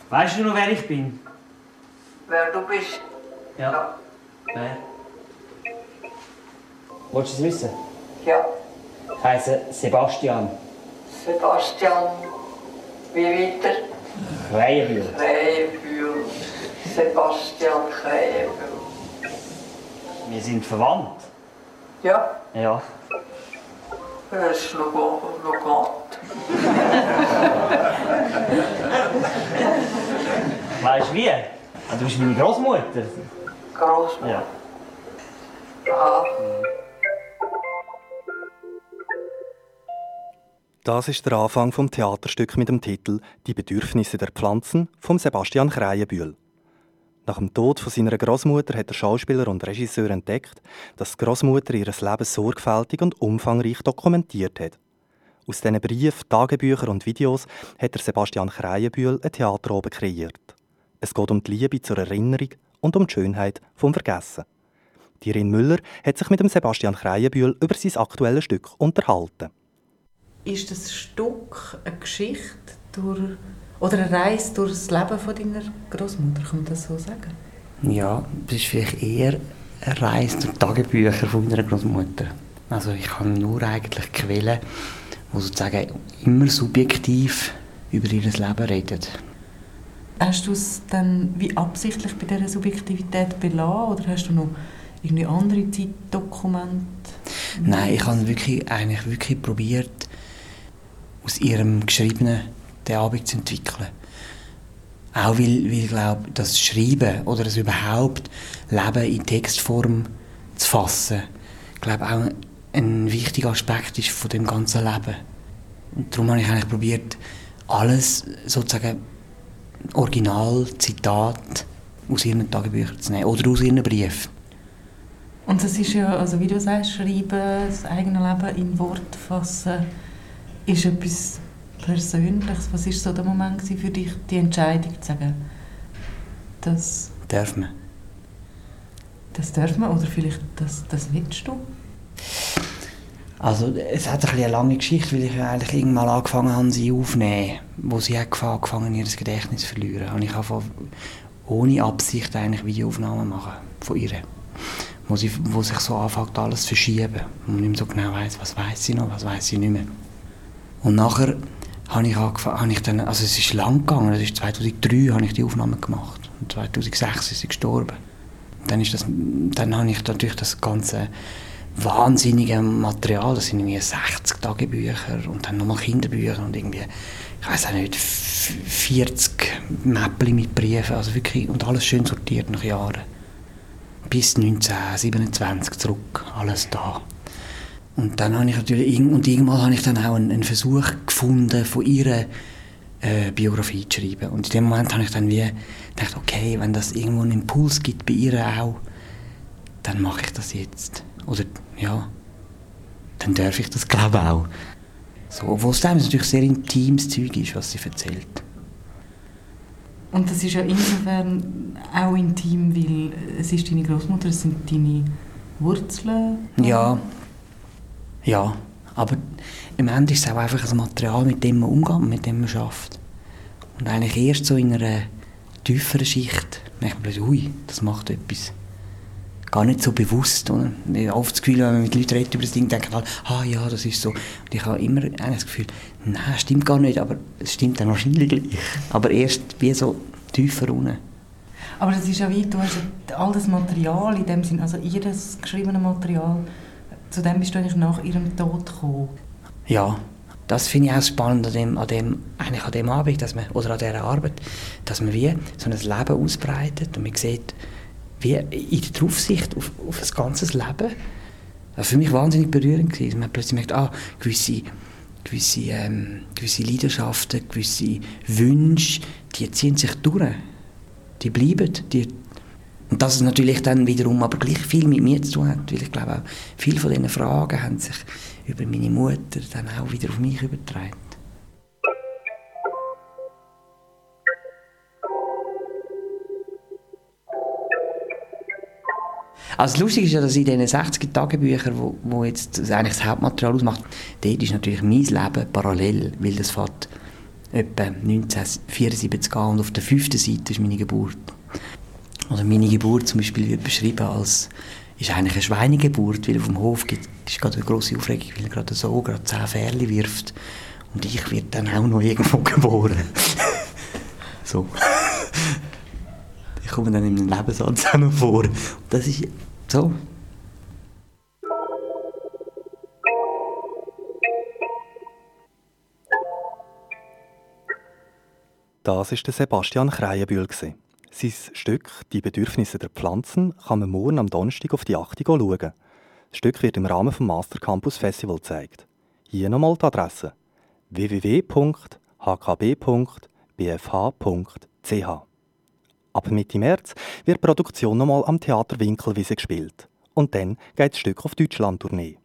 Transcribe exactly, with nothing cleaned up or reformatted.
Weißt du noch, wer ich bin? Wer du bist? Ja. ja. Wer? Willst du es wissen? Ja. Ich heisse Sebastian. Sebastian. Wie weiter? Krähenbühl. Krähenbühl. Sebastian Krähenbühl. Wir sind verwandt. Ja? Ja. Das ist noch, noch Gott. Weißt du wie? Du bist meine Großmutter. Großmutter? Ja. Aha. Das ist der Anfang vom Theaterstück mit dem Titel «Die Bedürfnisse der Pflanzen» von Sebastian Krähenbühl. Nach dem Tod von seiner Großmutter hat der Schauspieler und Regisseur entdeckt, dass die Großmutter ihr Leben sorgfältig und umfangreich dokumentiert hat. Aus diesen Briefen, Tagebüchern und Videos hat der Sebastian Krähenbühl eine Theaterobe kreiert. Es geht um die Liebe zur Erinnerung und um die Schönheit vom Vergessen. Die Irene Müller hat sich mit dem Sebastian Krähenbühl über sein aktuelles Stück unterhalten. Ist das Stück eine Geschichte durch, oder eine Reise durch das Leben von deiner Großmutter, kann man das so sagen? Ja, das ist vielleicht eher eine Reise durch die Tagebücher von meiner Großmutter. Also ich habe nur eigentlich Quellen, die sozusagen immer subjektiv über ihr Leben reden. Hast du es dann wie absichtlich bei dieser Subjektivität belassen oder hast du noch irgendwie andere Zeitdokumente? Nein, ich habe wirklich, eigentlich wirklich probiert, aus ihrem Geschriebenen den Abend zu entwickeln. Auch weil, weil ich glaube, das Schreiben oder das überhaupt Leben in Textform zu fassen, ich glaube auch ein wichtiger Aspekt ist von dem ganzen Leben. Und darum habe ich eigentlich probiert, alles sozusagen Originalzitat aus ihren Tagebüchern zu nehmen oder aus ihren Briefen. Und das ist ja, also wie du sagst, Schreiben, das eigene Leben in Worte fassen, ist etwas Persönliches. Was war so der Moment für dich, die Entscheidung zu sagen, das darf man? Das darf man oder vielleicht das, das willst du? Also es hat eine lange Geschichte, weil ich eigentlich irgendwann angefangen habe, sie aufzunehmen, wo sie angefangen haben, ihr Gedächtnis zu verlieren. Und ich habe ohne Absicht eigentlich Videoaufnahmen machen von ihr. Wo, sie, wo sich so anfängt, alles zu verschieben. Und man nicht mehr so genau weiss, was weiss sie noch, was weiss sie nicht mehr. Und nachher habe ich, habe ich dann, also es ist lang gegangen, das ist zweitausenddrei habe ich die Aufnahme gemacht. Und zweitausendsechs ist sie gestorben. Dann, ist das, dann habe ich natürlich das ganze wahnsinnige Material, das sind irgendwie sechzig Tagebücher und dann nochmal Kinderbücher und irgendwie, ich weiß auch nicht, vierzig Mäppchen mit Briefen, also wirklich, und alles schön sortiert nach Jahren. Bis neunzehnhundertsiebenundzwanzig zurück, alles da. Und dann habe ich natürlich, und irgendwann habe ich dann auch einen, einen Versuch gefunden, von ihrer äh, Biografie zu schreiben. Und in dem Moment habe ich dann wie gedacht, okay, wenn das irgendwo einen Impuls gibt bei ihr auch, dann mache ich das jetzt. Oder, ja, dann darf ich das, glaube ich, auch. So, obwohl es natürlich sehr intimes Zeug ist, was sie erzählt. Und das ist ja insofern auch intim, weil es ist deine Großmutter, es sind deine Wurzeln. Ja, ja, aber im Ende ist es auch einfach ein Material, mit dem man umgeht, mit dem man arbeitet. Und eigentlich erst so in einer tieferen Schicht merkt man plötzlich, ui, das macht etwas. Gar nicht so bewusst. Oder? Ich habe oft das Gefühl, wenn man mit Leuten redet über das Ding, denken alle, ah ja, das ist so. Und ich habe immer das Gefühl, nein, stimmt gar nicht, aber es stimmt dann wahrscheinlich gleich. Aber erst wie so tiefer unten. Aber das ist ja wie, du hast ja all das Material in dem Sinn, also ihr geschriebenes Material, zu dem bist du eigentlich nach ihrem Tod gekommen. Ja, das finde ich auch spannend an dem, an dem, eigentlich an dem Abend, dass man, oder an dieser Arbeit, dass man wie so ein Leben ausbreitet und man sieht, wie in der Draufsicht auf, auf ein ganzes Leben. Das war für mich wahnsinnig berührend gewesen. Man hat plötzlich gemerkt, ah, gewisse, gewisse, ähm, gewisse Leidenschaften, gewisse Wünsche, die ziehen sich durch. Die bleiben. Die Und dass es natürlich dann wiederum aber gleich viel mit mir zu tun hat, weil ich glaube auch, viele von diesen Fragen haben sich über meine Mutter dann auch wieder auf mich übertragen. Also lustig ist ja, dass in diesen sechzig Tagebüchern, wo, wo jetzt eigentlich das Hauptmaterial ausmacht, dort ist natürlich mein Leben parallel, weil das fängt etwa neunzehnhundertvierundsiebzig an und auf der fünften Seite ist meine Geburt. Also meine Geburt zum Beispiel wird beschrieben als, ist eigentlich eine Schweinegeburt, weil auf dem Hof gibt, ist gerade eine grosse Aufregung, weil er gerade so gerade zehn Fährchen wirft und ich werde dann auch noch irgendwo geboren. So. Ich komme dann in einem Lebenssatz auch noch vor. Und das ist so. Das war der Sebastian Krähenbühl. Sein Stück «Die Bedürfnisse der Pflanzen» kann man morgen am Donnerstag auf die acht schauen. Das Stück wird im Rahmen des Master Campus Festival gezeigt. Hier nochmal die Adresse: w w w punkt h k b punkt b f h punkt c h. Ab Mitte März wird die Produktion nochmal am Theater Winkelwiese gespielt. Und dann geht das Stück auf Deutschland-Tournee.